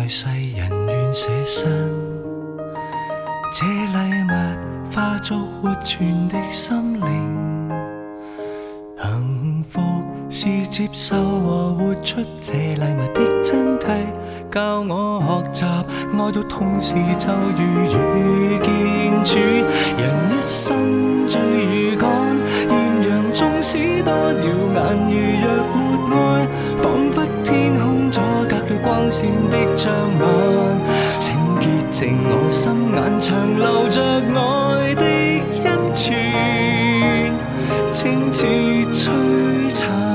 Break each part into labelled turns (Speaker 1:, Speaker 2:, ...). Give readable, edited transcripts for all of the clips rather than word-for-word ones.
Speaker 1: 在世人願捨身，這禮物化作活存的心靈。幸福是接受和活出這禮物的真諦，教我學習愛到痛時就如遇見主。人一生最如趕，豔陽縱使多耀眼，如若沒愛，彷彿天空阻隔了光線的障礙。請潔淨我心眼，長留着愛的恩泉，清似璀璨。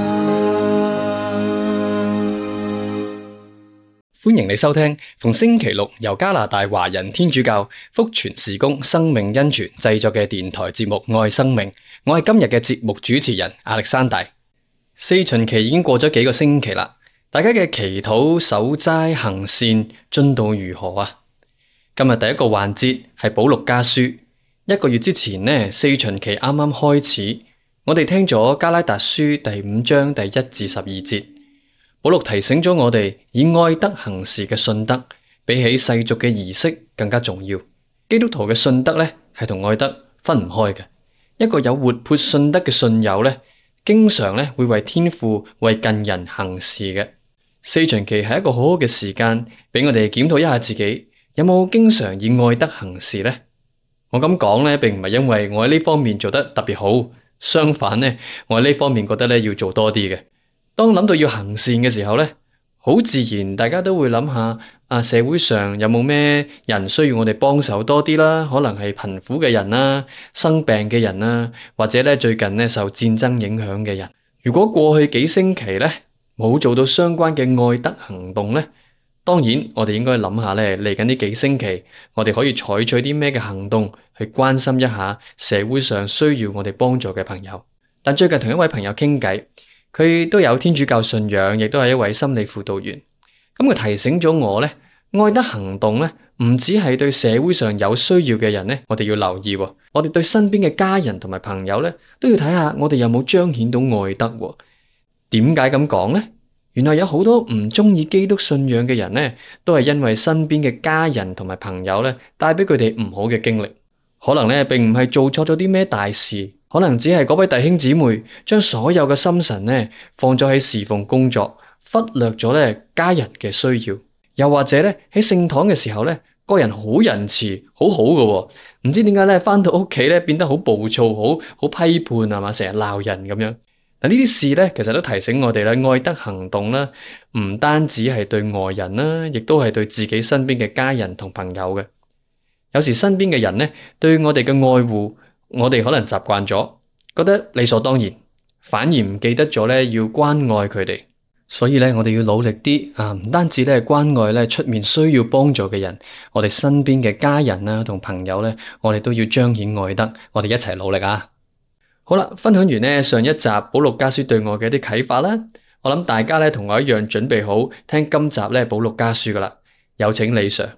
Speaker 2: 歡迎你收聽逢星期六由加拿大華人天主教福傳事工生命恩泉製作嘅電台節目《愛生命》。我係今日嘅節目主持人亞歷山大。四旬期已經過咗幾個星期啦，大家嘅祈禱、守齋、行善進度如何啊？今日第一個環節係保祿家書。一個月之前呢，四旬期啱啱開始，我哋聽咗加拉達書第5章第1至12節。保祿提醒咗我哋，以愛德行事嘅信德，比起世俗嘅儀式更加重要。基督徒嘅信德咧，係同愛德分唔開嘅。一個有活潑信德嘅信友咧，經常咧會為天父、為近人行事嘅。四旬期係一個好好嘅時間，俾我哋檢討一下自己，有冇經常以愛德行事咧？我咁講咧，並唔係因為我喺呢方面做得特別好，相反咧，我喺呢方面覺得咧要做多啲嘅。當諗到要行善嘅時候咧，好自然大家都會諗下社會上有冇咩人需要我哋幫手多啲啦？可能係貧苦嘅人啦、生病嘅人啦，或者咧最近咧受戰爭影響嘅人。如果過去幾星期咧冇做到相關嘅愛德行動咧，當然我哋應該諗下咧嚟緊呢幾星期，我哋可以採取啲咩嘅行動去關心一下社會上需要我哋幫助嘅朋友。但最近同一位朋友傾偈，佢都有天主教信仰，亦都係一位心理輔導員。咁佢提醒咗我咧，愛德行動咧唔只係對社會上有需要嘅人咧，我哋要留意喎。我哋對身邊嘅家人同埋朋友咧，都要睇下我哋有冇彰顯到愛德喎。點解咁講咧？原來有好多唔中意基督信仰嘅人咧，都係因為身邊嘅家人同埋朋友咧，帶俾佢哋唔好嘅經歷。可能咧並唔係做錯咗啲咩大事。可能只係嗰位弟兄姊妹將所有嘅心神呢放咗喺侍奉工作，忽略咗咧家人嘅需要。又或者咧喺聖堂嘅時候咧，個人好仁慈，好好嘅，唔知點解咧返到屋企咧變得好暴躁，好批判係嘛，成日鬧人咁樣。嗱，呢啲事咧其實都提醒我哋咧，愛德行動啦，唔單止係對外人啦，亦都係對自己身邊嘅家人同朋友嘅。有時身邊嘅人咧對我哋嘅愛護，我哋可能習慣咗，覺得理所當然，反而唔記得咗咧要關愛佢哋。所以咧，我哋要努力啲唔單止咧關愛咧出面需要幫助嘅人，我哋身邊嘅家人啦同朋友咧，我哋都要彰顯愛德，我哋一齊努力啊！好啦，分享完咧上一集保祿家書對我嘅一啲啟發啦，我諗大家咧同我一樣準備好聽今集咧保祿家書噶啦，有請李 Sir。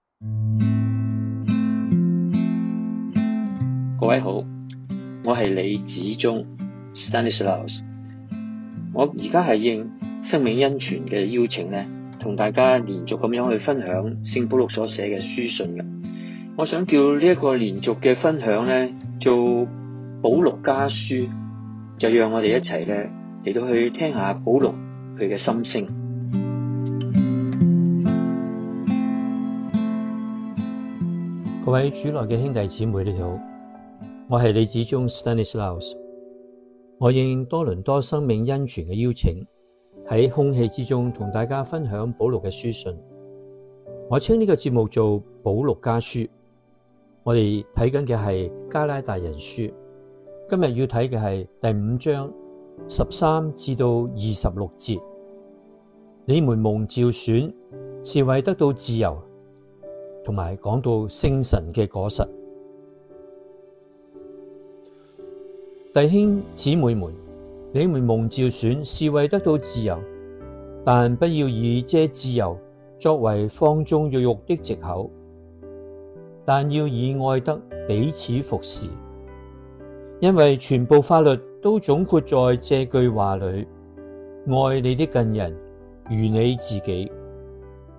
Speaker 3: 各位好，我係李子忠 Stanislaus。我而家係應生命恩泉嘅邀請咧，同大家連續咁樣去分享聖保祿所寫嘅書信嘅。我想叫呢一個連續嘅分享咧，做保祿家書，就讓我哋一齊咧嚟到去聽下保祿佢嘅心聲。
Speaker 4: 各位主內嘅兄弟姊妹你好。我係李子忠 Stanislaus， 我應多倫多生命恩泉嘅邀請，喺空氣之中同大家分享保祿嘅書信。我稱呢個節目做保祿家書。我哋睇緊嘅係加拉達人書，今日要睇嘅係第5章13至到26節。你們蒙召選，是為得到自由，同埋講到聖神嘅果實。弟兄姊妹們，你們蒙召選是為得到自由，但不要以這自由作為放縱肉慾的藉口，但要以愛德彼此服侍。因為全部法律都總括在這句話裏：愛你的近人如你自己。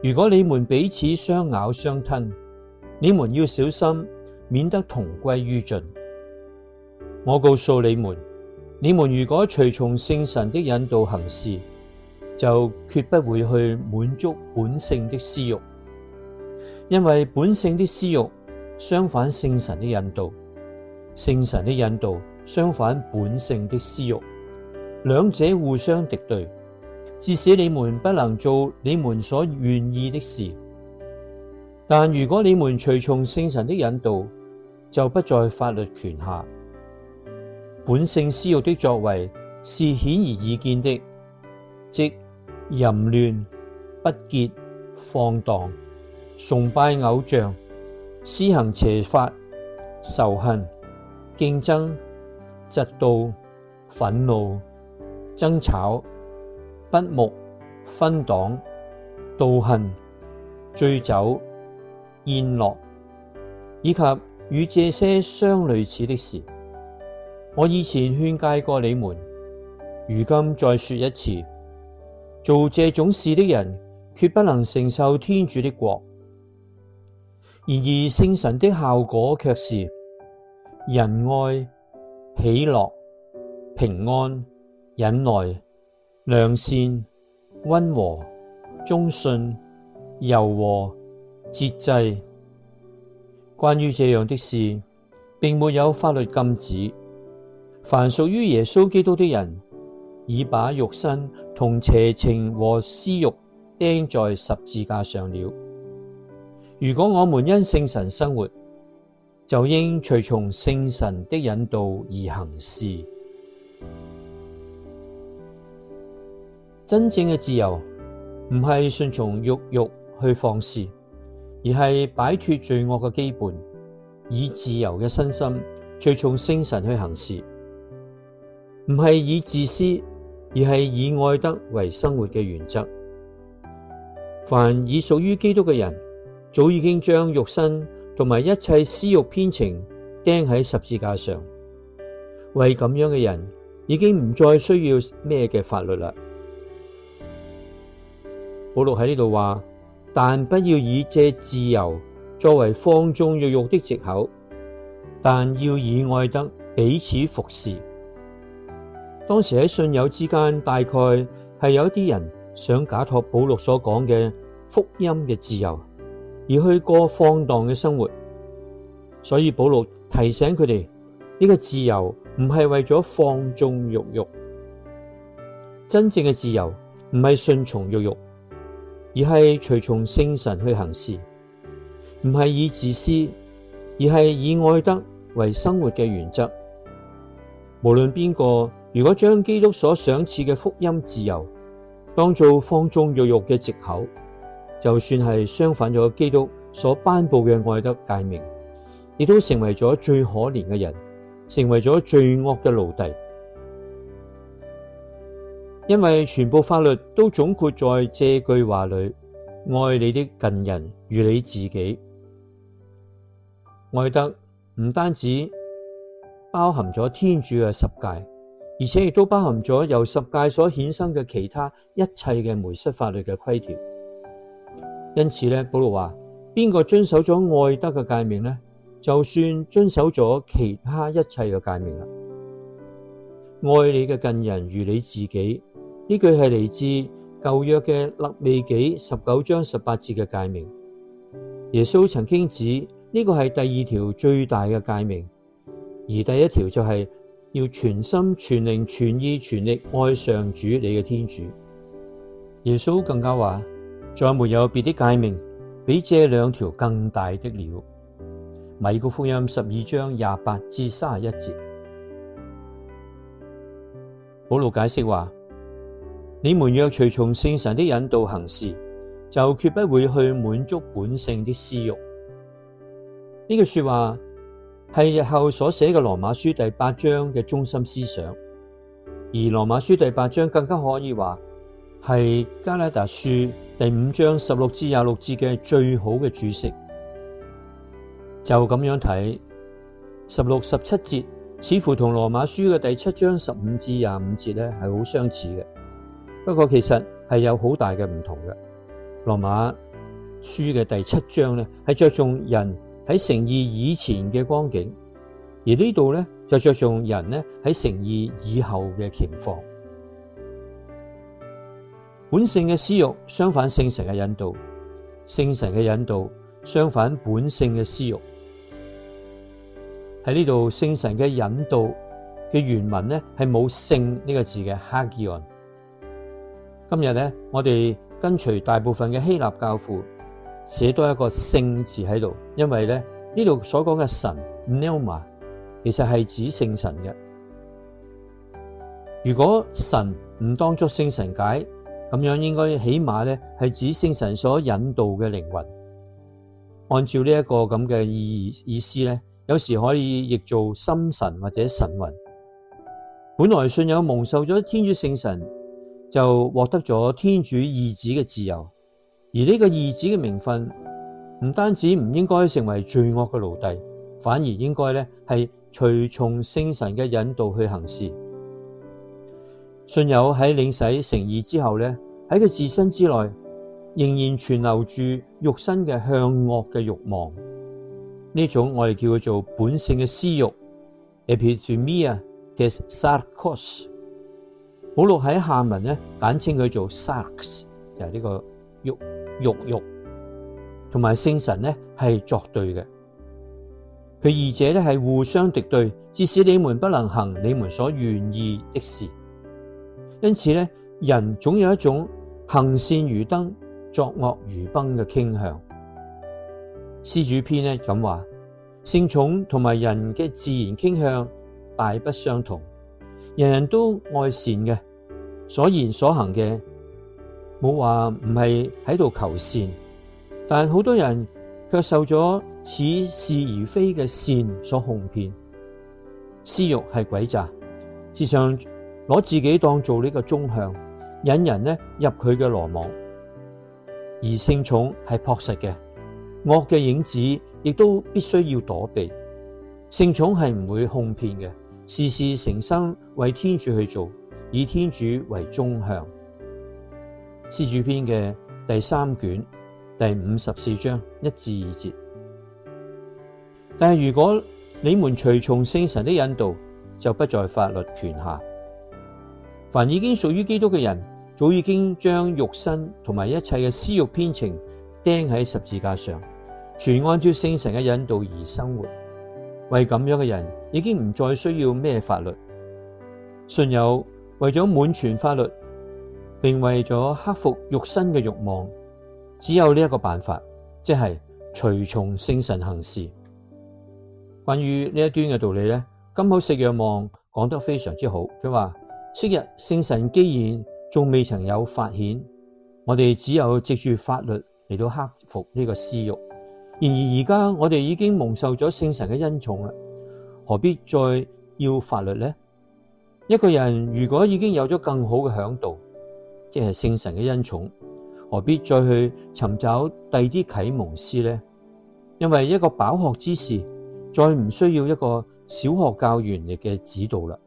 Speaker 4: 如果你們彼此相咬相吞，你們要小心，免得同歸於盡。我告訴你們，你們如果隨從聖神的引導行事，就決不會去滿足本性的私慾，因為本性的私慾相反聖神的引導，聖神的引導相反本性的私慾，兩者互相敵對，致使你們不能做你們所願意的事。但如果你們隨從聖神的引導，就不在法律權下。本性私慾的作為是顯而易見的，即淫亂、不潔、放蕩、崇拜偶像、施行邪法、仇恨、競爭、嫉妒、憤怒、爭吵、不睦、分黨、妒恨、醉酒、宴樂，以及與這些相類似的事。我以前勸誡過你們，如今再說一次，做這種事的人，決不能承受天主的國。然而聖神的效果卻是仁愛、喜樂、平安、忍耐、良善、溫和、忠信、柔和、節制。關於這樣的事，並沒有法律禁止。凡屬於耶穌基督的人，已把肉身同邪情和私慾釘在十字架上了。如果我們因聖神生活，就應隨從聖神的引導而行事。真正嘅自由唔係順從慾欲去放肆，而係擺脫罪惡嘅羈絆，以自由嘅身心隨從聖神去行事。唔係以自私，而係以愛德為生活嘅原則。凡已屬於基督嘅人，早已經將肉身同埋一切私慾偏情釘喺十字架上。為咁樣嘅人，已經唔再需要咩嘅法律啦。保祿喺呢度話，但不要以這自由作為放縱肉慾的藉口，但要以愛德彼此服侍。當時喺信友之間，大概係有一啲人想假託保祿所講嘅福音嘅自由，而去過放蕩嘅生活。所以保祿提醒佢哋，呢個自由唔係為咗放縱肉慾，真正嘅自由唔係順從肉慾，而係隨從聖神去行事。唔係以自私，而係以愛德為生活嘅原則。無論邊個，如果將基督所賞賜嘅福音自由當做放縱肉慾嘅藉口，就算係相反咗基督所頒布嘅愛德誡命，亦都成為咗最可憐嘅人，成為咗罪惡嘅奴隸。因為全部法律都總括在這句話裏：愛你的近人如你自己。愛德唔單止包含咗天主嘅十誡，而且亦都包含咗由十誡所衍生嘅其他一切嘅梅瑟法律嘅規條。因此咧，保祿話：邊個遵守咗愛德嘅誡命呢？就算遵守咗其他一切嘅誡命啦。愛你嘅近人如你自己，呢句係嚟自舊約嘅勒未紀19章18節嘅誡命。耶穌曾經指呢個係第二條最大嘅誡命，而第一條就係要全心全靈全意全力愛上主你嘅天主。耶穌更加話：再沒有別的誡命比這兩條更大的了。米谷福音12章28至31節。保祿解釋話：你們若隨從聖神的引導行事，就決不會去滿足本性的私慾。呢句說話係日後所寫嘅羅馬書第8章嘅中心思想，而羅馬書第8章更加可以話係加拉達書第5章16至26節嘅最好嘅注釋。就咁樣睇，16、17節似乎同羅馬書嘅第7章15至25節咧係好相似嘅，不過其實係有好大嘅唔同嘅。羅馬書嘅第7章咧，係着重人喺成義以前嘅光景，而呢度咧就着重人咧喺成義以後嘅情況。本性嘅私欲相反聖神嘅引導，聖神嘅引導相反本性嘅私欲。喺呢度聖神嘅引導嘅原文咧係冇聖呢個字嘅 hagion。今日咧我哋跟隨大部分嘅希臘教父寫多一個聖字喺度，因為咧呢度所講嘅神 pneuma 其實係指聖神嘅。如果神唔當作聖神解，咁樣應該起碼咧係指聖神所引導嘅靈魂。按照呢一個咁嘅意思咧，有時可以譯做心神或者神魂。本來信友蒙受咗天主聖神，就獲得咗天主義子嘅自由，而呢個義子嘅名分唔單止唔應該成為罪惡嘅奴隸，反而應該咧係隨從聖神嘅引導去行事。信友喺領洗成義之後咧，喺佢自身之內仍然存留住肉身嘅向惡嘅慾望，呢種我哋叫佢做本性嘅私慾 epithumia 嘅 sarkos。保祿喺下文咧簡稱佢做 sarx， 就係呢個慾，同埋聖神咧係作對嘅。佢二者咧係互相敵對，致使你們不能行你們所願意的事。因此咧，人總有一種行善如燈，作惡如崩嘅傾向。施主篇咧咁話，聖寵同埋人嘅自然傾向大不相同。人人都愛善嘅，所言所行嘅冇話唔係喺度求善，但好多人卻受咗似是而非嘅善所哄騙。私欲係詭詐，時常攞自己當做呢個中向，引人呢入佢嘅羅網。而聖寵係樸實嘅，惡嘅影子亦都必須要躲避。聖寵係唔會哄騙嘅，事事誠心為天主去做，以天主為中向。施主篇嘅第3卷第54章1至2節。但係如果你們隨從聖神的引導，就不在法律權下。凡已經屬於基督嘅人，早已經將肉身同埋一切嘅私欲偏情釘喺十字架上，全按照聖神嘅引導而生活。為咁樣嘅人，已經唔再需要咩法律。信友為咗滿全法律，並為咗克服肉身嘅慾望，只有呢一個辦法，即係隨從聖神行事。關於呢一端嘅道理咧，金口聖若望講得非常之好。佢話：昔日聖神既然仲未曾有發顯，我哋只有藉住法律嚟到克服呢個私欲。然而而家我哋已經蒙受咗聖神嘅恩寵啦，何必再要法律呢？一個人如果已經有咗更好嘅嚮導，即係聖神嘅恩寵，何必再去尋找第啲啟蒙師呢？因為一個飽學之士再唔需要一個小學教員嚟嘅指導啦。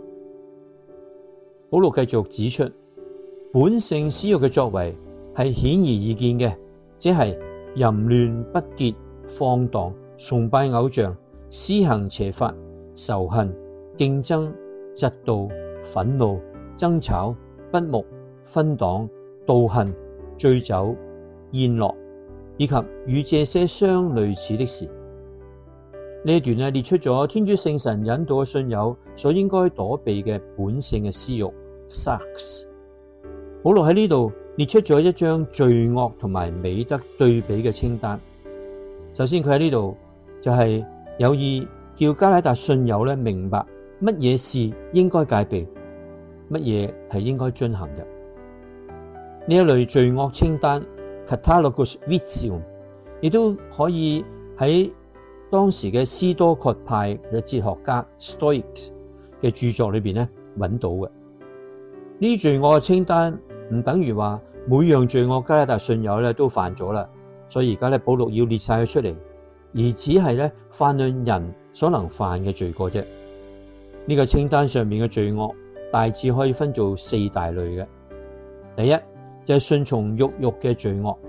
Speaker 4: 保祿繼續指出，本性私欲嘅作為係顯而易見嘅，即係淫亂不潔、放蕩、崇拜偶像、施行邪法、仇恨、競爭、嫉妒、憤怒、爭吵、不睦、分黨、妒恨、醉酒、宴樂，以及與這些相類似的事。呢一段列出咗天主聖神引導嘅信友所應該躲避嘅本性嘅私欲 sarx。保祿喺呢度列出咗一張罪惡同埋美德對比嘅清單。首先佢喺呢度就係有意叫加拉達信友咧明白乜嘢事應該戒備，乜嘢係應該遵行嘅。呢一類罪惡清單 catalogus vitium 亦都可以喺當時嘅斯多葛派嘅哲學家 Stoics 嘅著作裏邊咧揾到嘅。呢啲罪惡嘅清單唔等於話每樣罪惡加拉達信友咧都犯咗啦，所以而家咧保祿要列晒佢出嚟，而只係咧泛論人所能犯嘅罪過啫。呢個清單上面嘅罪惡大致可以分做4大類嘅。第一就係順從肉欲嘅罪惡，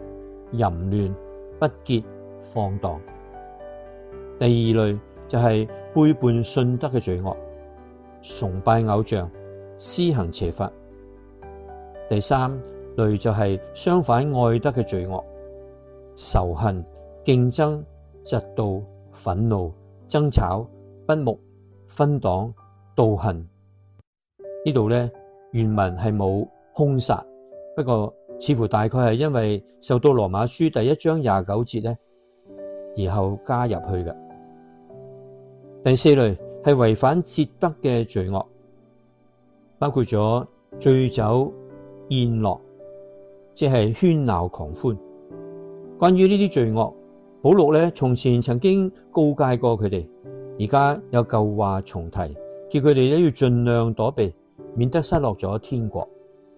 Speaker 4: 淫亂、不潔、放蕩。第二類就係背叛信德嘅罪惡，崇拜偶像、施行邪法。第三類就係相反愛德嘅罪惡，仇恨、競爭、嫉妒、憤怒、爭吵、不睦、分黨、妒恨。呢度呢，原文係冇兇殺，不過似乎大概係因為受到羅馬書第1章29節呢，然後加入去嘅。第四類係違反節德嘅罪惡，包括咗醉酒、宴樂，即係喧鬧狂歡。關於呢啲罪惡，保祿呢從前曾經告誡過佢哋，而家有舊話重提，叫佢哋要盡量躲避，免得失落咗天國。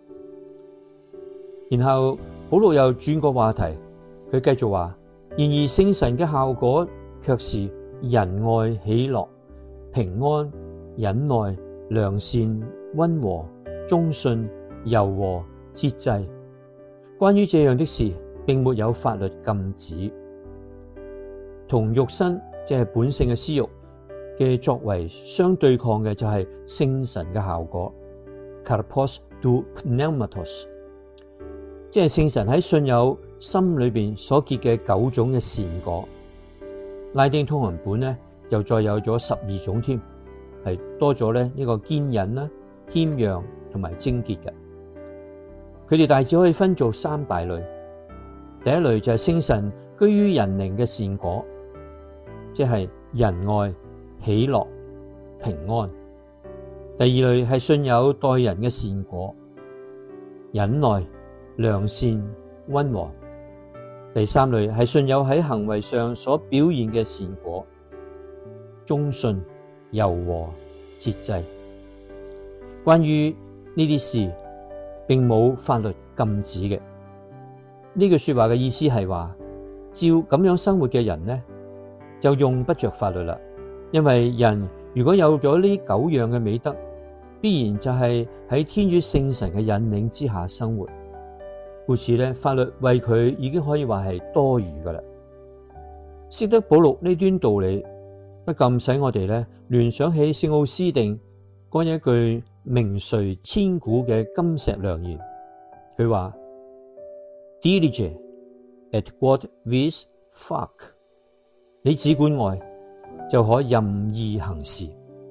Speaker 4: 然後保祿又轉個話題，佢繼續話：然而聖神嘅效果卻是仁愛、喜樂、平安、忍耐、良善、溫和、忠信、柔和、節制。關於這樣的事，並沒有法律禁止。同肉身即係本性嘅私欲嘅作為相對抗嘅，就係聖神嘅效果 karpos tou pneumatos， 即係聖神喺信友心裏邊所結嘅9種嘅善果。拉丁通行本呢又再有咗12種添，係多咗呢個堅忍啦、謙讓同埋貞潔嘅。佢哋大致可以分做3大類。第一類就係聖神居於人靈嘅善果，即係仁愛、喜樂、平安。第二類係信友待人嘅善果，忍耐、良善、溫和。第三類係信友喺行為上所表現嘅善果，忠信、柔和、節制。關於呢啲事，並冇法律禁止嘅。呢句說話嘅意思係話，照咁樣生活嘅人呢，就用不着法律啦。因為人如果有咗呢9樣嘅美德，必然就係喺天主聖神嘅引領之下生活。故此呢，法律為佢已經可以話係多餘噶啦。識得保祿呢端道理，不禁使我哋呢聯想起聖奧斯定嗰一句名垂千古嘅金石良言。佢話 Dilige et quod vis fac， 你只管愛，就可任意行事。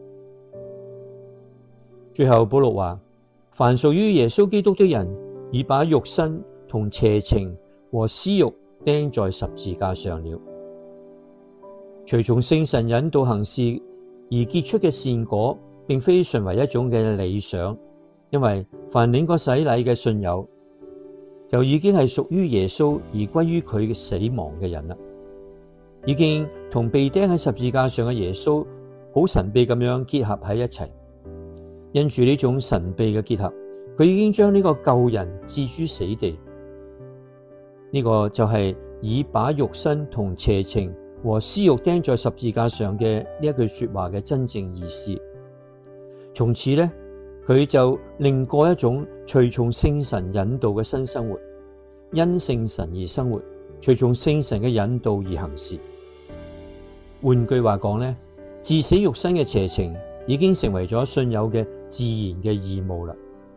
Speaker 4: 最後保祿話：凡屬於耶穌基督的人，已把肉身同邪情和私欲釘在十字架上了。隨從聖神引導行事而結出嘅善果，並非純為一種嘅理想，因為凡領過洗禮嘅信友，就已經係屬於耶穌而歸於佢嘅死亡嘅人啦，已經同被釘喺十字架上嘅耶穌好神秘咁樣結合喺一齊。因住呢種神秘嘅結合，佢已經將呢個舊人置諸死地。呢個就係以把肉身同邪情和私欲釘在十字架上嘅呢一句說話嘅真正意思。從此呢，佢就另過一種隨從聖神引導嘅新生活，因聖神而生活，隨從聖神嘅引導而行事。換句話講呢，治死肉身嘅邪情已經成為咗信友嘅自然嘅義務啦。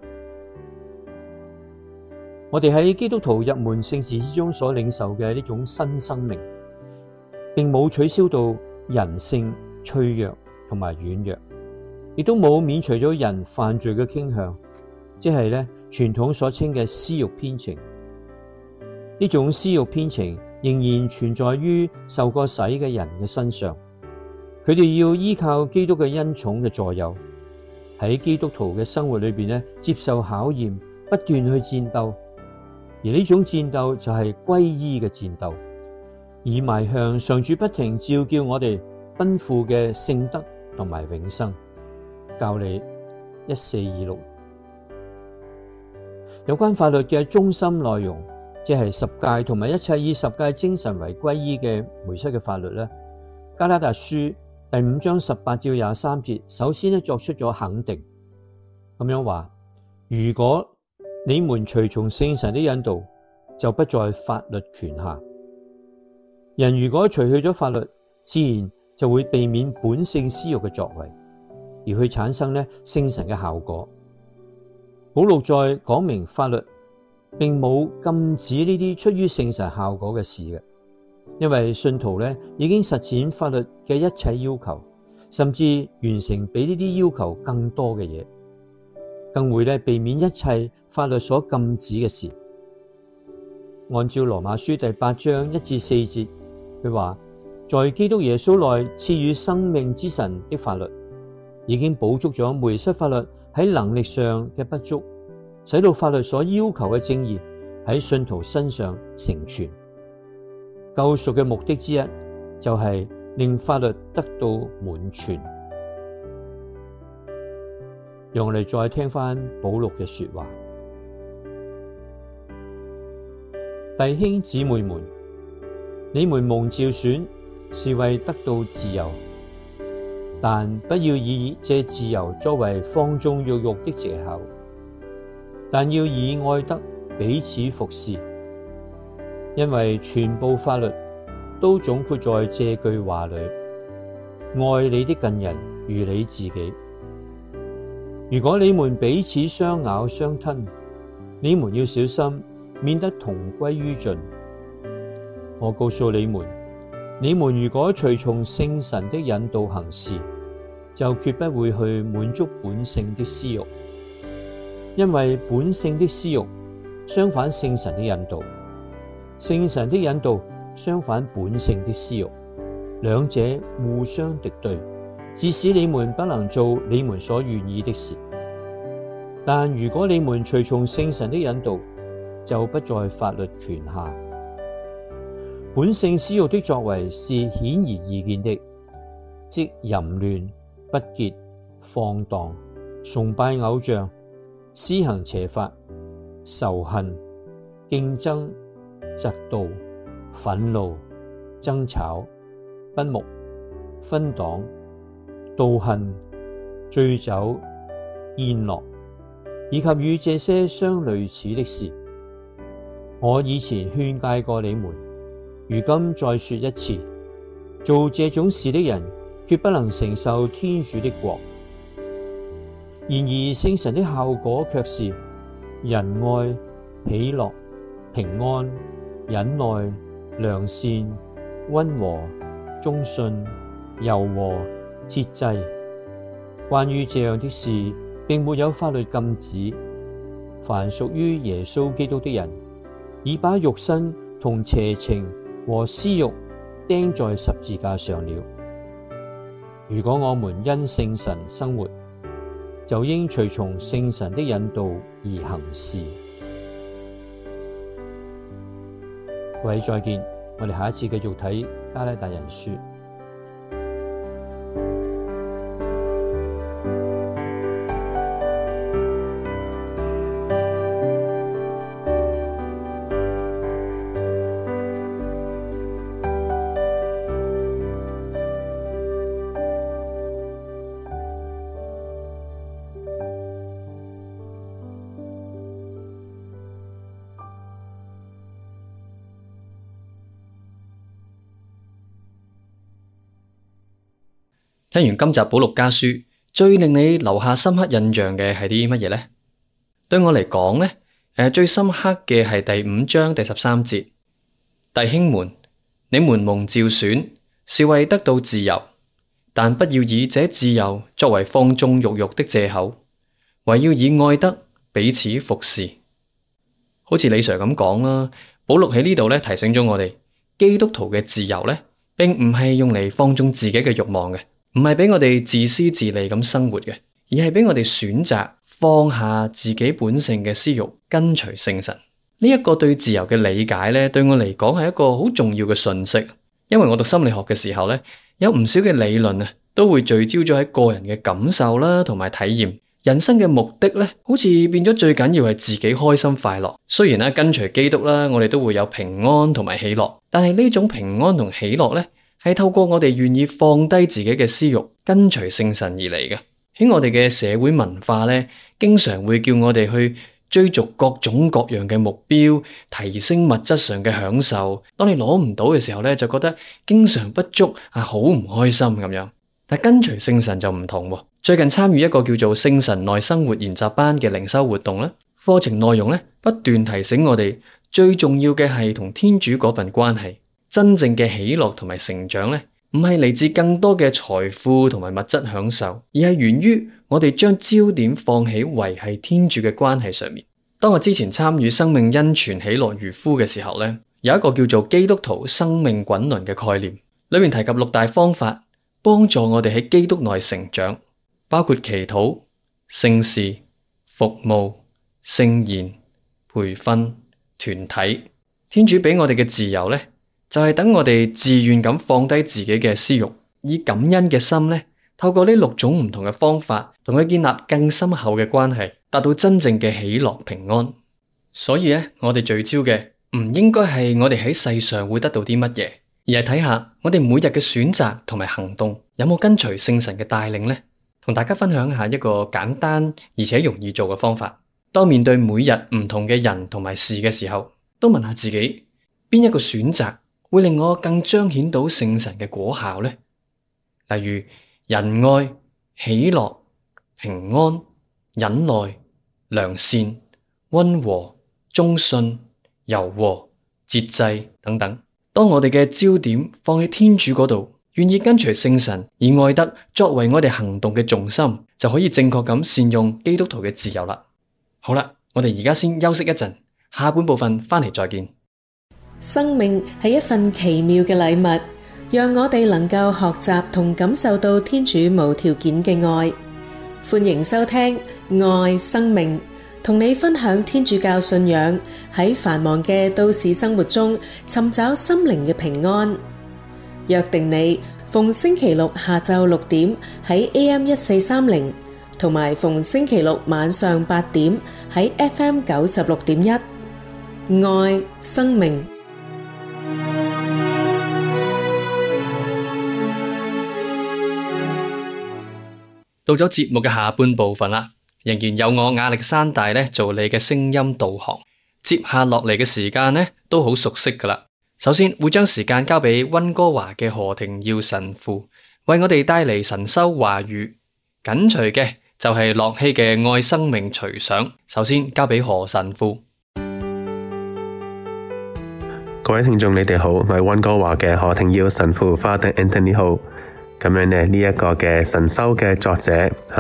Speaker 4: 我哋喺基督徒入門聖事之中所領受嘅呢種新生命，並冇取消到人性脆弱同埋軟弱，亦都冇免除咗人犯罪嘅傾向，即係咧傳統所稱嘅私欲偏情。呢種私欲偏情仍然存在於受過洗嘅人嘅身上，佢哋要依靠基督嘅恩寵嘅助佑，喺基督徒嘅生活裏邊咧接受考驗，不斷去戰鬥。而呢種戰鬥就係歸依嘅戰鬥，以邁向上主不停召叫我哋奔赴嘅聖德同埋永生。教理1426。有關法律嘅中心內容，即係十誡同埋一切以十誡精神為歸依嘅梅瑟嘅法律咧。加拉達書第5章18至23節，首先咧作出咗肯定，咁樣話：如果你們隨從聖神的引導， 就不在法律權下。人如果除去咗法律，自然就會避免本性私欲嘅作為，而去產生聖神嘅效果。保祿在講明法律並冇禁止呢啲出於聖神效果嘅事嘅，因為信徒已經實踐法律嘅一切要求，甚至完成比呢啲要求更多嘅嘢，更會避免一切法律所禁止嘅事。按照羅馬書第8章1至4節，佢話：在基督耶穌內賜予生命之神的法律，已經補足咗梅瑟法律喺能力上嘅不足，使到法律所要求嘅正義喺信徒身上成全。救贖嘅目的之一就係令法律得到滿全。讓我哋再聽翻保祿嘅說話。弟兄姊妹們，你們蒙召選是為得到自由，但不要以這自由作為放縱肉慾的藉口，但要以愛德彼此服侍，因為全部法律都總括在這句話裏：愛你的近人如你自己。如果你們彼此相咬相吞，你們要小心，免得同歸於盡。我告訴你們，你們如果隨從聖神的引導行事，就決不會去滿足本性的私慾，因為本性的私慾相反聖神的引導，聖神的引導相反本性的私慾，兩者互相敵對，致使你們不能做你們所願意的事。但如果你們隨從聖神的引導，就不在法律權下。本性私慾的作為是顯而易見的，即淫亂、不潔、放蕩、崇拜偶像、施行邪法、仇恨、競爭、嫉妒、憤怒、爭吵、不睦、分黨、妒恨、醉酒、宴樂，以及與這些相類似的事。我以前勸誡過你們，如今再說一次，做這種事的人決不能承受天主的國。然而聖神的效果卻是仁愛、喜樂、平安、忍耐、良善、溫和、忠信、柔和、節制。關於這樣的事，並沒有法律禁止。凡屬於耶穌基督的人，已把肉身同邪情和私慾釘在十字架上了。如果我們因聖神生活，就應隨從聖神的引導而行事。各位再見，我哋下一次繼續睇加拉達人書。
Speaker 2: 聽完今集保祿家書，最令你留下深刻印象嘅係啲乜嘢呢？對我嚟講呢，最深刻嘅係第5章第13節，弟兄們，你們蒙召選，是為得到自由，但不要以這自由作為放縱肉慾的藉口，惟要以愛德彼此服侍。好似李 Sir 咁講啦，保祿喺呢度提醒咗我哋，基督徒嘅自由並唔係用嚟放縱自己嘅慾望嘅。唔係俾我哋自私自利咁生活嘅，而係俾我哋選擇放下自己本性嘅私慾，跟隨聖神。呢一個對自由嘅理解對我嚟講係一個好重要嘅訊息。因為我讀心理學嘅時候有唔少嘅理論都會聚焦咗喺個人嘅感受啦，同埋體驗。人生嘅目的好似變咗最緊要係自己開心快樂。雖然跟隨基督啦，我哋都會有平安同埋喜樂，但係呢種平安同喜樂係透過我哋願意放低自己嘅私慾，跟隨聖神而嚟嘅。喺我哋嘅社會文化經常會叫我哋去追逐各種各樣嘅目標，提升物質上嘅享受。當你攞唔到嘅時候咧，就覺得經常不足啊，好唔開心咁樣。但跟隨聖神就唔同喎。最近參與一個叫做聖神內生活研習班嘅靈修活動咧，課程內容咧不斷提醒我哋，最重要嘅係同天主嗰份關係。真正嘅喜樂同埋成長咧，唔係嚟自更多嘅財富同埋物質享受，而係源於我哋將焦點放喺維繫天主嘅關係上面。當我之前參與生命恩泉喜樂漁夫嘅時候咧，有一個叫做基督徒生命滾輪嘅概念，裏面提及6大方法，幫助我哋喺基督內成長，包括祈禱、聖事、服務、聖言、培訓、團體。天主俾我哋嘅自由咧，就係等我哋自願咁放低自己嘅私欲，以感恩嘅心咧，透過呢6種唔同嘅方法，同佢建立更深厚嘅關係，達到真正嘅喜樂平安。所以咧，我哋聚焦嘅唔應該係我哋喺世上會得到啲乜嘢，而係睇下我哋每日嘅選擇同埋行動有冇跟隨聖神嘅帶領呢？同大家分享下一個簡單而且容易做嘅方法。當面對每日唔同嘅人同埋事嘅時候，都問下自己，邊一個選擇會令我更彰顯到聖神嘅果效呢？例如仁愛、喜樂、平安、忍耐、良善、溫和、忠信、柔和、節制等等。當我哋嘅焦點放喺天主嗰度，願意跟隨聖神，而愛德作為我哋行動嘅重心，就可以正確咁善用基督徒嘅自由啦。好啦，我哋而家先休息一陣，下半部分返嚟再見。
Speaker 5: 生命係一份奇妙嘅禮物，讓我哋能夠學習同感受到天主無條件嘅愛。歡迎收聽愛生命，同你分享天主教信仰喺繁忙嘅都市生活中尋找心靈嘅平安。約定你逢星期六下晝6點喺 AM1430，同埋逢星期六晚上8點喺 FM96.1。愛生命。
Speaker 2: 到咗節目嘅下半部分啦，仍然有我亞歷山大咧做你嘅聲音導航。接下落嚟嘅時間咧都好熟悉噶啦。首先會將時間交俾溫哥華嘅何庭耀神父，為我哋帶嚟神修話語。緊隨嘅就係樂希嘅愛生命隨想。首先交俾何神父。
Speaker 6: 各位聽眾你哋好，我係溫哥華嘅何庭耀神父 Father Anthony Ho。咁樣呢一個嘅神修嘅作者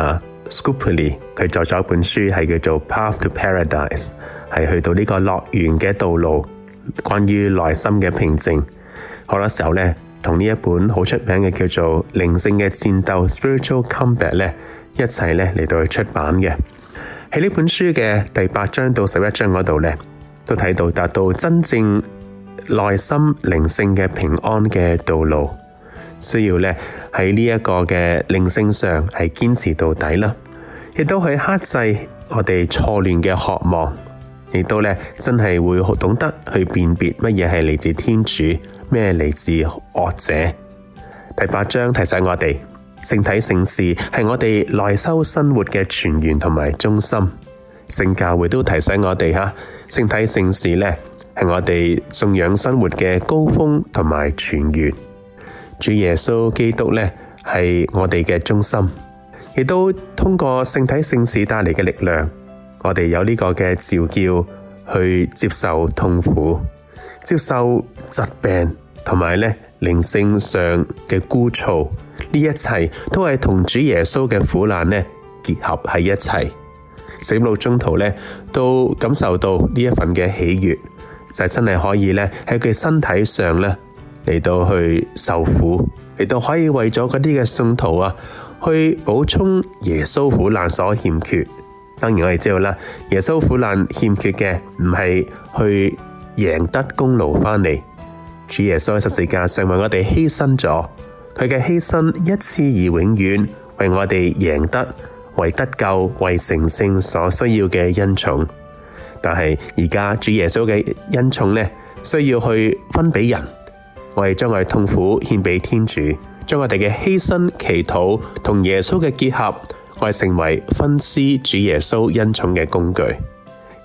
Speaker 6: Scupoli 佢作咗一本書係叫做 Path to Paradise， 係去到呢個樂園嘅道路，關於內心嘅平靜。好多時候呢，同呢一本好出名嘅叫做靈性嘅戰鬥 Spiritual Combat 呢一齊呢嚟到去出版嘅。喺呢本書嘅第8章到11章嗰度呢，都睇到達到真正內心靈性嘅平安嘅道路，需要咧喺呢一個嘅靈性上係堅持到底啦，亦都去克制我哋錯亂嘅渴望，亦都咧真係會好懂得去辨別乜嘢係嚟自天主，咩嚟自惡者。第8章提醒我哋，聖體聖事係我哋內修生活嘅泉源同埋中心。聖教會都提醒我哋聖體聖事咧係我哋信仰生活嘅高峰同埋泉源。主耶穌基督咧係我哋嘅中心，亦都通過聖體聖事帶嚟嘅力量，我哋有呢個嘅召叫去接受痛苦、接受疾病，同埋咧靈性上嘅枯燥，呢一切都係同主耶穌嘅苦難咧結合喺一齊。死路中途咧都感受到呢一份嘅喜悅，就真係可以咧喺佢身體上咧嚟到去受苦，嚟到可以為咗嗰啲嘅信徒去補充耶穌苦難所欠缺。當然我哋知道啦，耶穌苦難欠缺嘅唔係去贏得功勞翻嚟，主耶穌喺十字架上為我哋犧牲咗，佢嘅犧牲一次而永遠為我哋贏得為得救、為成聖所需要嘅恩寵。但係而家主耶穌嘅恩寵呢，需要去分俾人。我哋將我哋痛苦獻俾天主，將我哋嘅犧牲祈禱同耶穌嘅結合，我哋成為分施主耶穌恩寵嘅工具。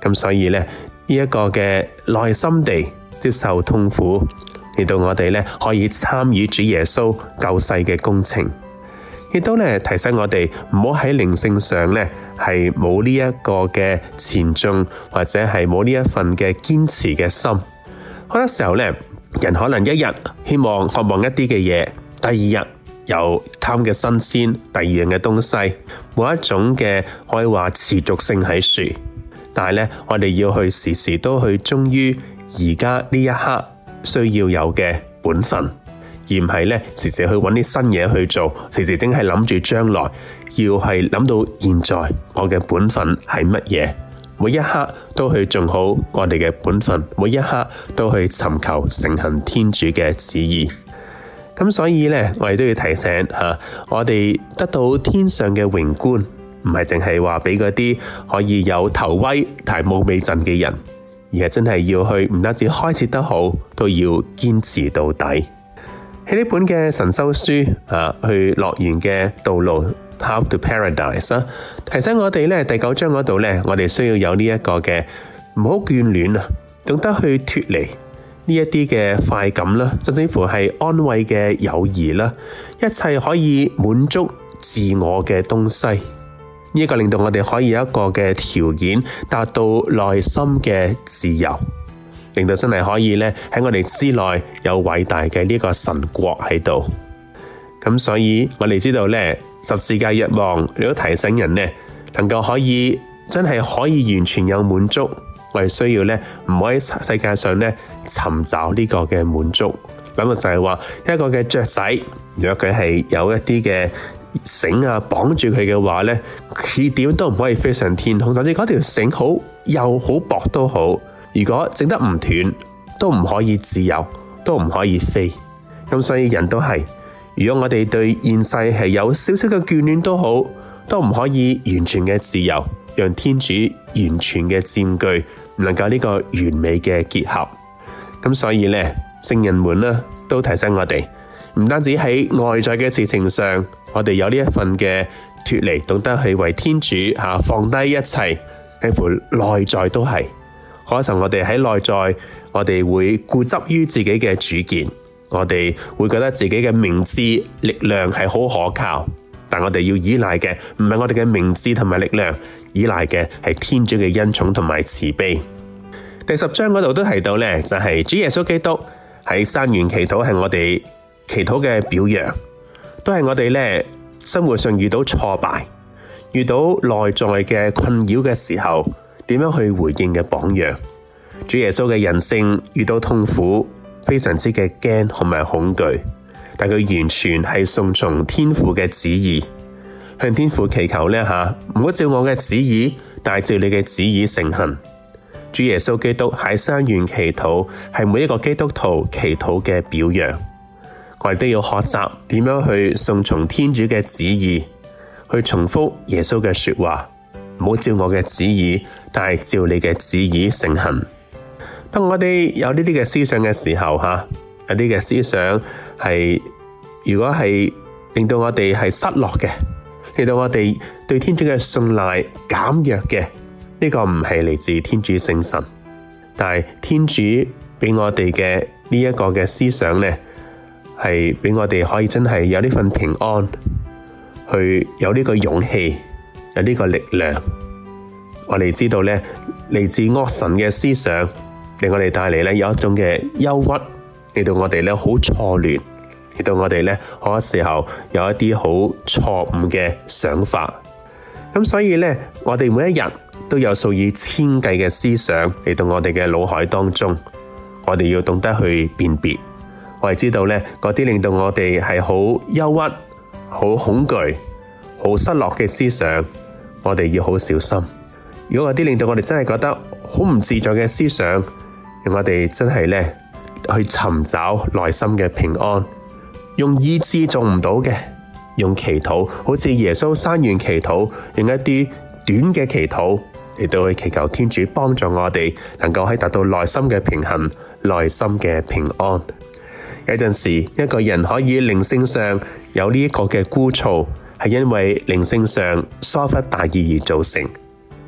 Speaker 6: 咁所以呢，呢一個嘅耐心地接受痛苦，令到我哋呢可以參與主耶穌救世嘅工程，亦都呢提醒我哋唔好喺靈性上呢係冇呢一個嘅前進，或者係冇呢一份嘅堅持嘅心。好多時候呢，人可能一日希望渴望一啲嘅嘢，第二日又貪嘅新鮮，第二樣嘅東西，冇一種嘅可以話持續性喺樹。但係呢，我哋要去時時都去忠於而家呢一刻需要有嘅本分，而唔係呢時時去揾啲新嘢去做，時時淨係諗住將來，要係諗到現在我嘅本分係乜嘢，每一刻都去做好我哋嘅本分，每一刻都去尋求承行天主嘅旨意。咁所以呢，我哋都要提醒我哋得到天上嘅榮冠，唔係淨係話俾嗰啲可以有頭威但係冇尾陣嘅人，而係真係要去唔單止開始得好，都要堅持到底。喺呢本嘅神修書去樂園嘅道路 Path to Paradise 提醒我哋呢，第9章嗰度呢，我哋需要有呢一個嘅唔好眷戀懂得去脫離呢一啲嘅快感啦，甚至乎係安慰嘅友誼啦，一切可以滿足自我嘅東西。呢一個令到我哋可以有一個嘅條件，達到內心嘅自由，令到真係可以咧喺我哋之內有偉大嘅呢個神國喺度。咁所以我哋知道咧，十字架若望亦都提醒人咧，能夠可以真係可以完全有滿足，我哋需要咧唔好喺世界上咧尋找呢個嘅滿足。咁就係話一個嘅雀仔，如果佢係有一啲嘅繩綁住佢嘅話呢，佢點都唔可以飛上天空，甚至嗰條繩好幼好薄都好，如果整得唔斷，都唔可以自由，都唔可以飛。咁所以人都係，如果我哋對現世係有少少嘅眷戀都好，都唔可以完全嘅自由，讓天主完全嘅佔據，唔能夠呢個完美嘅結合。咁所以呢，聖人們呢都提醒我哋，唔單止喺外在嘅事情上，我哋有呢一份嘅脫離，懂得去為天主放低一切，幾乎內在都係。可能我哋喺內在，我哋會固執於自己嘅主見，我哋會覺得自己嘅明智力量係好可靠，但我哋要依賴嘅唔係我哋嘅明智同埋力量，依賴嘅係天主嘅恩寵同埋慈悲。第10章嗰度都提到呢，就係主耶穌基督喺山園祈禱，係我哋祈禱嘅表揚，都係我哋呢生活上遇到挫敗、遇到內在嘅困擾嘅時候，點樣去回應嘅榜樣。主耶穌嘅人性遇到痛苦，非常之嘅驚同埋恐懼，但佢完全係順從天父嘅旨意，向天父祈求呢唔好照我嘅旨意，但係照你嘅旨意成行。主耶穌基督喺山園祈禱，係每一個基督徒祈禱嘅表揚。我哋都要學習點樣去順從天主嘅旨意，去重複耶穌嘅說話，唔好照我嘅旨意，但係照你嘅旨意成行。當我哋有呢啲嘅思想嘅時候，有啲嘅思想係如果係令到我哋係失落嘅，令到我哋對天主嘅信賴減弱嘅，呢個唔係嚟自天主聖神，但係天主俾我哋嘅呢一個嘅思想呢，係俾我哋可以真係有呢份平安，去有呢個勇氣，有呢個力量。我哋知道呢，嚟自惡神嘅思想，令我哋帶嚟呢有一種嘅憂鬱，令到我哋呢好錯亂，令到我哋呢好多時候有一啲好錯誤嘅想法。咁所以呢，我哋每一日都有數以千計嘅思想嚟到我哋嘅腦海當中，我哋要懂得去辨別。我哋知道呢，嗰啲令到我哋係好憂鬱、好恐懼、好失落嘅思想，我哋要好小心。如果嗰啲令到我哋真係覺得好唔自在嘅思想，讓我哋真係呢去尋找內心嘅平安，用意志做唔到嘅，用祈禱，好似耶穌山園祈禱，用一啲短嘅祈禱嚟到去祈求天主幫助我哋，能夠喺達到內心嘅平衡、內心嘅平安。有陣時，一個人可以靈性上有呢一個嘅枯燥，係因為靈性上疏忽大意而造成。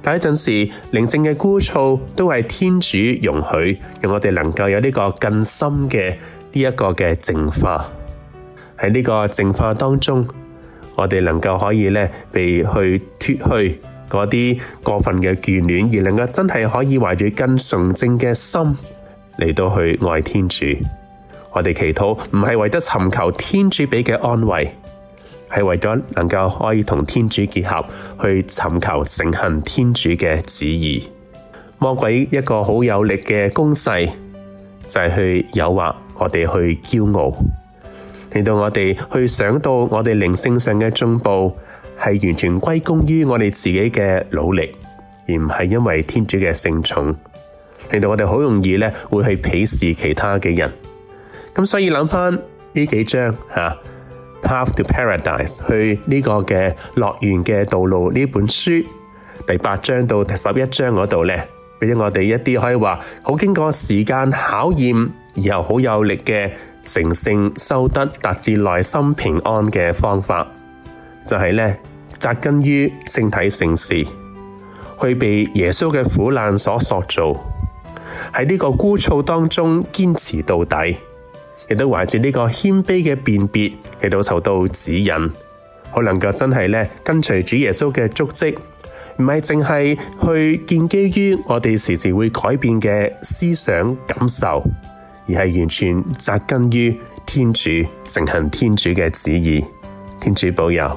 Speaker 6: 但有陣時靈性嘅枯燥都係天主容許，讓我哋能夠有呢個更深嘅呢一個嘅淨化。喺呢個淨化當中，我哋能夠可以咧被去脫去嗰啲過分嘅眷戀，而能夠真係可以懷住更純正嘅心嚟到去愛天主。我哋祈禱唔係為咗尋求天主俾嘅安慰，係為咗能夠可以同天主結合，去尋求承行天主嘅旨意。魔鬼一個好有力嘅攻勢就係去誘惑我哋去驕傲，令到我哋去想到我哋靈性上嘅進步係完全歸功於我哋自己嘅努力，而唔係因為天主嘅聖寵，令到我哋好容易咧會去鄙視其他嘅人。咁所以諗翻呢幾章Path to Paradise 去呢個嘅樂園嘅道路呢本書第8章到第11章嗰度咧，俾咗我哋一啲可以話好經過時間考驗而又好有力嘅成聖修德達至內心平安嘅方法，就係咧扎根於聖體聖事，去被耶穌嘅苦難所塑造，喺呢個枯燥當中堅持到底，亦都懷住呢個謙卑嘅辨別嚟到受到指引，好能夠真係咧跟隨主耶穌嘅足跡，唔係淨係去建基於我哋時時會改變嘅思想感受，而係完全扎根於天主，承行天主嘅旨意。天主保佑。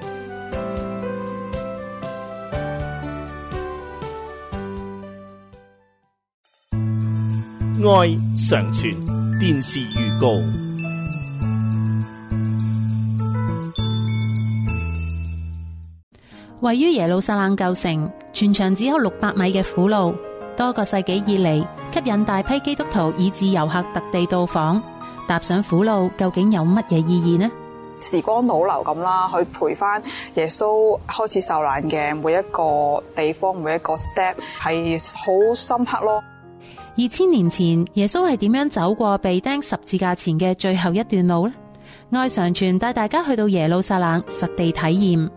Speaker 7: 愛常傳電視預告。
Speaker 8: 位於耶路撒冷舊城，全長只有600米嘅苦路，多個世紀以嚟吸引大批基督徒以至遊客特地到訪。踏上苦路究竟有乜嘢意義呢？
Speaker 9: 時光倒流咁啦，去陪翻耶穌開始受難嘅每一個地方，每一個 step 係好深刻咯。
Speaker 8: 2000年前，耶穌係點樣走過被釘十字架前嘅最後一段路呢？愛常傳帶大家去到耶路撒冷實地體驗。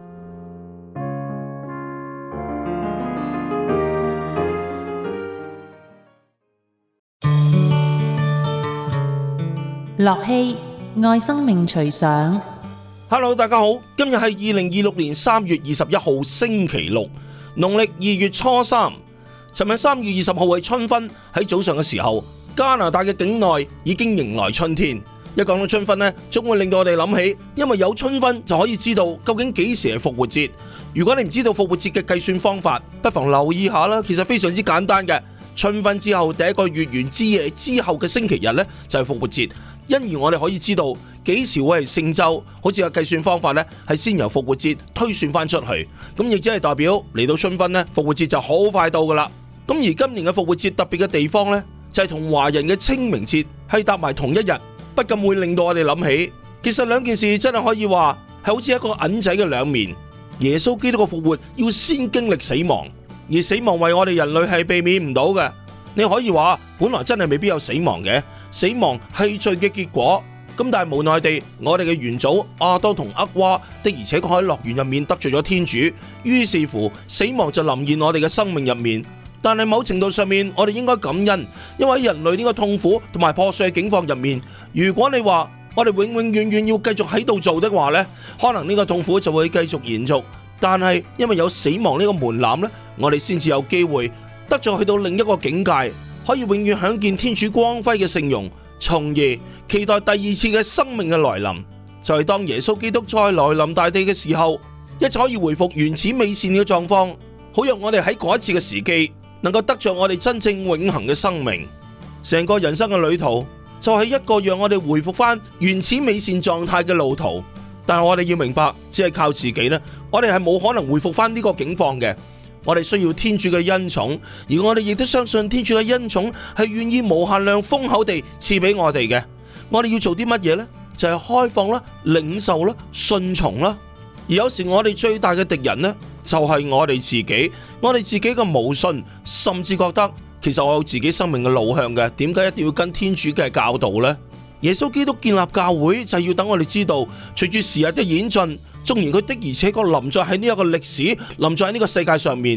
Speaker 8: 樂器愛生命隨想。
Speaker 7: Hello， 大家好，今日係2026年3月21號星期六，農曆2月初3。尋日3月20號係春分，喺早上嘅時候，加拿大嘅境內已經迎來春天。一講到春分呢，總會令到我哋諗起，因為有春分就可以知道究竟幾時係復活節。如果你唔知道復活節嘅計算方法，不妨留意下啦。其實非常之簡單嘅，春分之後第一個月圓之夜之後嘅星期日呢，就係復活節。因而我哋可以知道幾時會係聖週，好似個計算方法呢，係先由復活節推算翻出去，咁亦即係代表嚟到春分呢，復活節就好快到噶啦。咁而今年嘅復活節特別嘅地方呢，就係同華人嘅清明節係搭埋同一日，不禁會令到我哋諗起，其實兩件事真係可以話係好似一個銀仔嘅兩面。耶穌基督嘅復活要先經歷死亡，而死亡為我哋人類係避免唔到嘅。你可以話本來真係未必有死亡嘅，死亡係罪嘅結果。咁但係無奈地，我哋嘅元祖亞當同厄娃的而且確喺樂園入面得罪咗天主，於是乎死亡就臨現我哋嘅生命入面。但係某程度上面，我哋應該感恩，因為喺人類呢個痛苦同埋破碎嘅境況入面，如果你話我哋永永遠遠要繼續喺度做的話呢，可能呢個痛苦就會繼續延續。但係因為有死亡呢個門檻呢，我哋先至有機會得咗去到另一個境界，可以永遠享見天主光輝嘅聖容，從而期待第二次嘅生命嘅來臨。就係當耶穌基督再來臨大地嘅時候，一切可以回復原始美善嘅狀況，好讓我哋喺嗰一次嘅時機能夠得着我哋真正永恆嘅生命。成個人生嘅旅途就係一個讓我哋回復翻原始美善狀態嘅路途。但係我哋要明白，只係靠自己呢，我哋係冇可能回復翻呢個境況嘅。我哋需要天主嘅恩寵，而我哋亦都相信天主嘅恩寵係願意無限量豐厚地賜俾我哋嘅。我哋要做啲乜嘢呢？就係開放啦、領受啦、順從啦。而有時我哋最大嘅敵人呢，就係我哋自己。我哋自己嘅無信，甚至覺得其實我有自己生命嘅路向嘅，點解一定要跟天主嘅教導呢？耶穌基督建立教會就係要等我哋知道，隨住時日嘅演進，縱然佢的而且確臨在喺呢一個歷史，臨在喺呢個世界上面，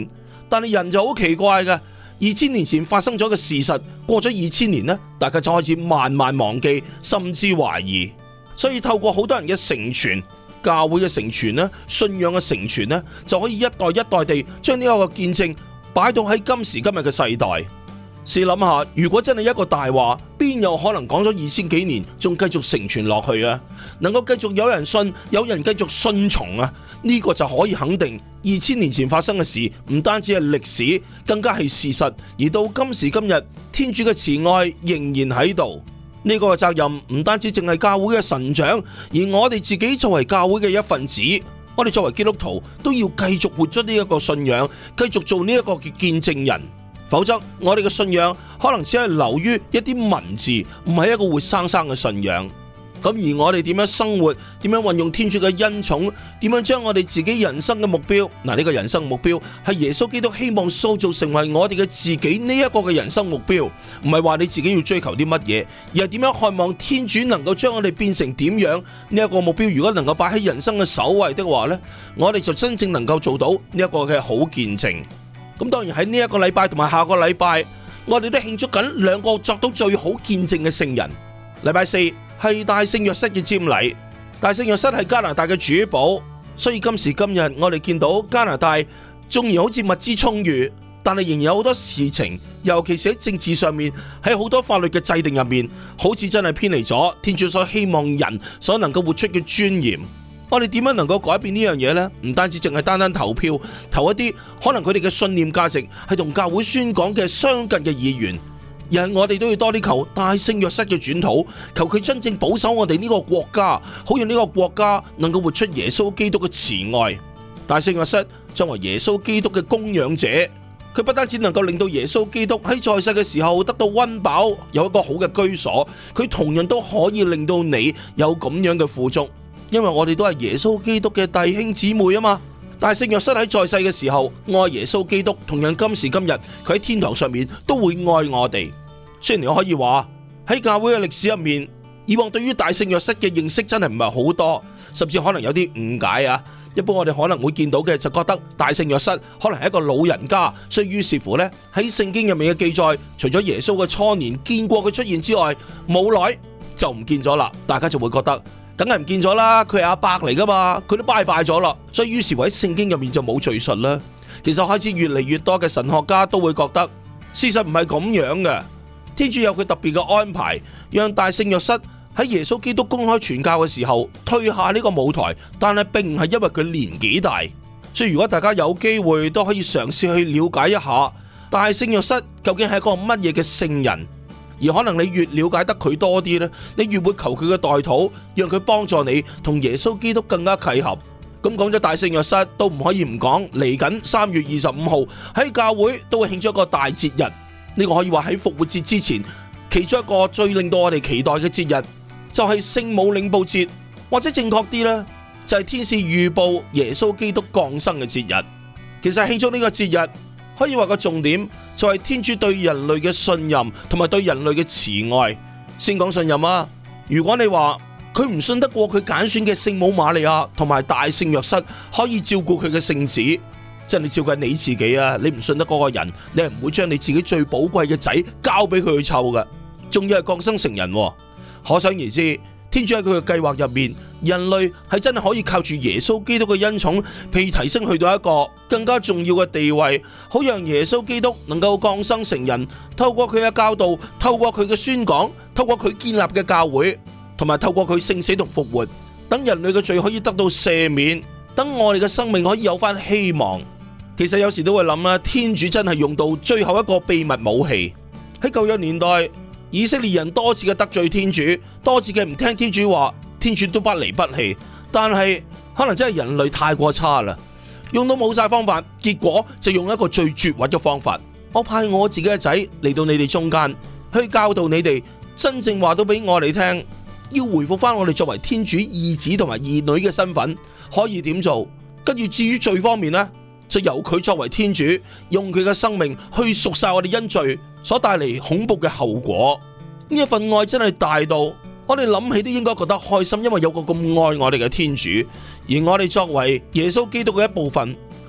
Speaker 7: 但係人就好奇怪嘅，2000年前發生咗嘅事實，過咗2000年呢，大家就開始慢慢忘記，甚至懷疑。所以透過好多人嘅承傳，教會嘅承傳呢，信仰嘅承傳呢，就可以一代一代地將呢一個見證擺到喺今時今日嘅世代。試諗下，如果真係一個大話，邊有可能講咗2000幾年仲繼續承傳落去啊？能夠繼續有人信，有人繼續信從啊？呢個就可以肯定2000年前發生嘅事唔單止係歷史，更加係事實。而到今時今日，天主嘅慈愛仍然喺度。呢個責任唔單止淨係教會嘅神長，而我哋自己作為教會嘅一份子，我哋作為基督徒都要繼續活出呢一個信仰，繼續做呢一個嘅見證人。否則我哋嘅信仰可能只係流於一啲文字，唔係一個活生生嘅信仰。咁而我哋點樣生活，點樣運用天主嘅恩寵，點樣將我哋自己人生嘅目標，呢個人生目標係耶穌基督希望塑造成為我哋嘅自己呢一個嘅人生目標，唔係話你自己要追求啲乜嘢，而係點樣渴望天主能夠將我哋變成點樣。呢一個目標如果能夠擺喺人生嘅首位的話呢，我哋就真正能夠做到呢一個嘅好見證。咁當然喺呢一個禮拜同埋下個禮拜，我哋都慶祝緊兩個作到最好見證嘅聖人。禮拜4係大聖若瑟嘅瞻禮，大聖若瑟係加拿大嘅主保，所以今時今日我哋見到加拿大縱然好似物資充裕，但係仍然有好多事情，尤其是喺政治上面，喺好多法律嘅制定入面，好似真係偏離咗天主所希望人所能夠活出嘅尊嚴。我哋點樣能夠改變呢樣嘢呢？唔單止淨係單單投票投一啲可能佢哋嘅信念價值係同教會宣講嘅相近嘅議員，而係我哋都要多啲求大聖若瑟嘅轉禱，求佢真正保守我哋呢個國家，好讓呢個國家能夠活出耶穌基督嘅慈愛。大聖若瑟作為耶穌基督嘅供養者，佢不單止能夠令到耶穌基督喺在世嘅時候得到溫飽，有一個好嘅居所，佢同樣都可以令到你有咁樣嘅富足。因為我哋都係耶穌基督嘅弟兄姊妹啊嘛。大聖若瑟喺在世嘅時候愛耶穌基督，同樣今時今日佢喺天堂上面都會愛我哋。雖然你可以話喺教會嘅歷史入面，以往對於大聖若瑟嘅認識真係唔係好多，甚至可能有啲誤解啊。一般我哋可能會見到嘅就覺得大聖若瑟可能係一個老人家，所以於是乎呢，喺聖經入面嘅記載，除咗耶穌嘅初年見過佢出現之外，冇耐就唔見咗啦。大家就會覺得梗係唔見咗啦，佢係阿伯嚟噶嘛，佢都拜拜咗啦，所以於是乎喺聖經入面就冇敘述啦。其實開始越嚟越多嘅神學家都會覺得事實唔係咁樣嘅，天主有佢特別嘅安排，讓大聖若瑟喺耶穌基督公開傳教嘅時候退下呢個舞台，但係並唔係因為佢年紀大。所以如果大家有機會都可以嘗試去了解一下大聖若瑟究竟係一個乜嘢嘅聖人。而可能你越了解得佢多啲呢，你越會求佢嘅代禱，讓佢幫助你同耶穌基督更加契合。咁講咗大聖若瑟，都唔可以唔講嚟緊3月25號喺教會都會慶祝一個大節日。呢個可以話喺復活節之前，其中一個最令到我哋期待嘅節日，就係聖母領報節，或者正確啲呢，就係天使預報耶穌基督降生嘅節日。其實慶祝呢個節日，可以話個重點就係天主對人類嘅信任同埋對人類嘅慈愛。先講信任啊，如果你話佢唔信得過佢揀選嘅聖母瑪利亞同埋大聖若瑟可以照顧佢嘅聖子，即係你照顧你自己啊，你唔信得過個人，你係唔會將你自己最寶貴嘅仔交俾佢去湊嘅，仲要係降生成人。可想而知，天主喺佢嘅計劃入面，人類係真係可以靠住耶穌基督嘅恩寵，被提升去到一個更加重要嘅地位，好讓耶穌基督能夠降生成人，透過佢嘅教導，透過佢嘅宣講，透過佢建立嘅教會，同埋透過佢聖死同復活，等人類嘅罪可以得到赦免，等我哋嘅生命可以有翻希望。其實有時都會諗啦，天主真係用到最後一個秘密武器。喺舊約年代，以色列人多次嘅得罪天主，多次嘅唔聽天主話，天主都不離不棄。但係可能真係人類太過差啦，用到冇晒方法，結果就用一個最絕核嘅方法。我派我自己嘅仔嚟到你哋中間，去教導你哋，真正話到俾我哋聽，要回復翻我哋作為天主義子同埋義女嘅身份，可以點做？跟住至於罪方面呢，就由佢作為天主，用佢嘅生命去贖晒我哋因罪所帶嚟恐怖嘅後果。呢一份愛真係大到我哋諗起都應該覺得開心，因為有個咁愛我哋嘅天主，而我哋作為耶穌基督嘅一部分，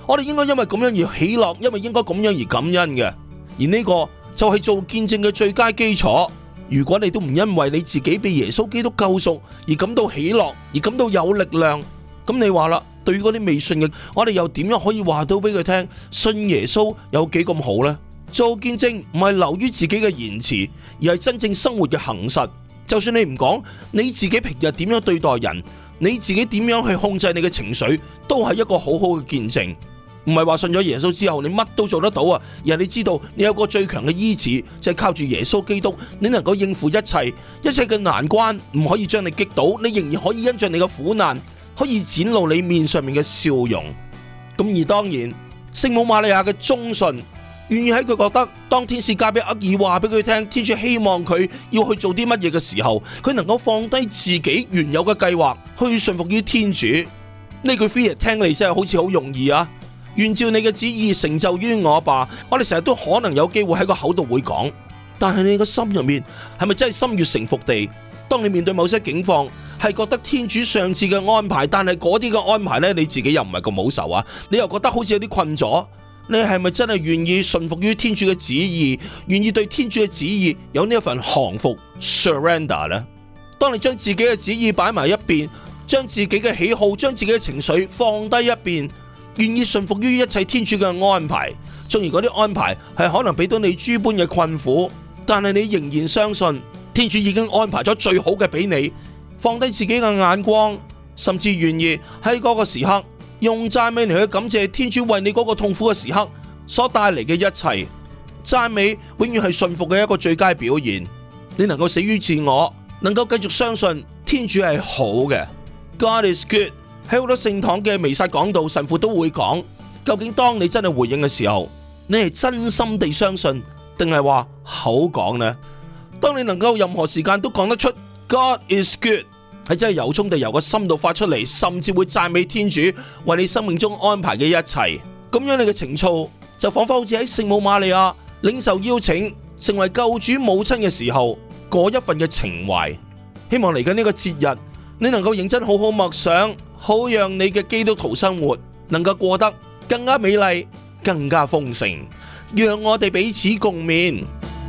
Speaker 7: 我哋應該因為咁樣而喜樂，因為應該咁樣而感恩嘅。而呢個就係做見證嘅最佳基礎。如果你都唔因為你自己被耶穌基督救贖而感到喜樂，而感到有力量，咁你話啦，對於嗰啲未信嘅，我哋又點樣可以話到俾佢聽，信耶穌有幾咁好呢？做見證唔係流於自己嘅言辭，而係真正生活嘅行實。就算你唔講，你自己平日點樣對待人，你自己點樣去控制你嘅情緒，都係一個好好嘅見證。唔係話信咗耶穌之後你乜都做得到啊，而係你知道你有個最強嘅醫治，就係靠住耶穌基督，你能夠應付一切嘅難關，唔可以將你擊倒，你仍然可以因着你嘅苦難，可以展露你面上面嘅笑容。咁而當然，聖母瑪利亞嘅忠信，願意喺佢覺得當天使加俾額爾話俾佢聽，天主希望佢要去做啲乜嘢嘅時候，佢能夠放低自己原有嘅計劃，去順服於天主。呢句 phrase 聽嚟真係好似好容易啊！願照你嘅旨意成就於我吧。我哋成日都可能有機會喺個口度會講，但係你個心入面係咪真係心悅誠服地？當你面對某些境況，係覺得天主上次嘅安排，但係嗰啲嘅安排呢，你自己又唔係咁好受啊，你又覺得好似有啲困咗。你係咪真係願意順服於天主嘅旨意，願意對天主嘅旨意有呢一份降服 surrender 呢？當你將自己嘅旨意擺埋一邊，將自己嘅喜好，將自己嘅情緒放低一邊，願意順服於一切天主嘅安排，縱然嗰啲安排係可能俾到你諸般嘅困苦，但係你仍然相信天主已經安排咗最好嘅俾你，放低自己嘅眼光，甚至願意喺嗰個時刻用讚美嚟去感謝天主為你嗰個痛苦嘅時刻所帶嚟嘅一切。讚美永遠係順服嘅一個最佳表現。你能夠死於自我，能夠繼續相信天主係好嘅。God is good。喺好多聖堂嘅彌撒講道，神父都會講，究竟當你真係回應嘅時候，你係真心地相信，定係話口講呢？當你能夠任何時間都講得出 God is good， 係真係由衷地由個心度發出嚟，甚至會讚美天主為你生命中安排嘅一切。咁樣你嘅情操就仿佛好似喺聖母瑪利亞領受邀請成為救主母親嘅時候嗰一份嘅情懷。希望嚟緊呢個節日，你能夠認真好好默想，好讓你嘅基督徒生活能夠過得更加美麗，更加豐盛。讓我哋彼此共勉。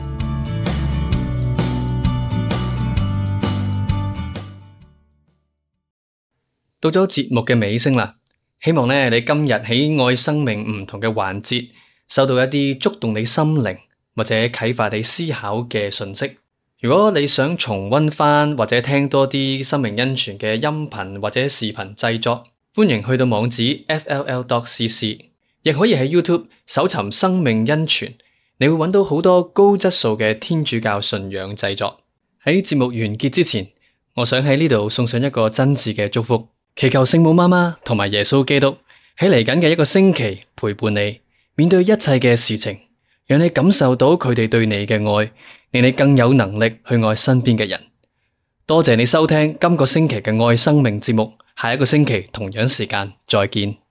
Speaker 2: 到咗節目嘅尾聲啦，希望你今日喺愛生命唔同嘅環節收到一啲觸動你心靈或者啟發你思考嘅信息。如果你想重溫翻或者聽多啲生命恩泉嘅音頻或者視頻製作，歡迎去到網址 fll.cc， 亦可以喺 YouTube 搜尋生命恩泉，你會揾到好多高質素嘅天主教信仰製作。喺節目完結之前，我想喺呢度送上一個真摯嘅祝福，祈求聖母媽媽同埋耶穌基督喺嚟緊嘅一個星期陪伴你，面對一切嘅事情，讓你感受到佢哋對你嘅愛，令你更有能力去愛身邊嘅人。多謝你收聽今個星期嘅愛生命節目，下一個星期同樣時間再見。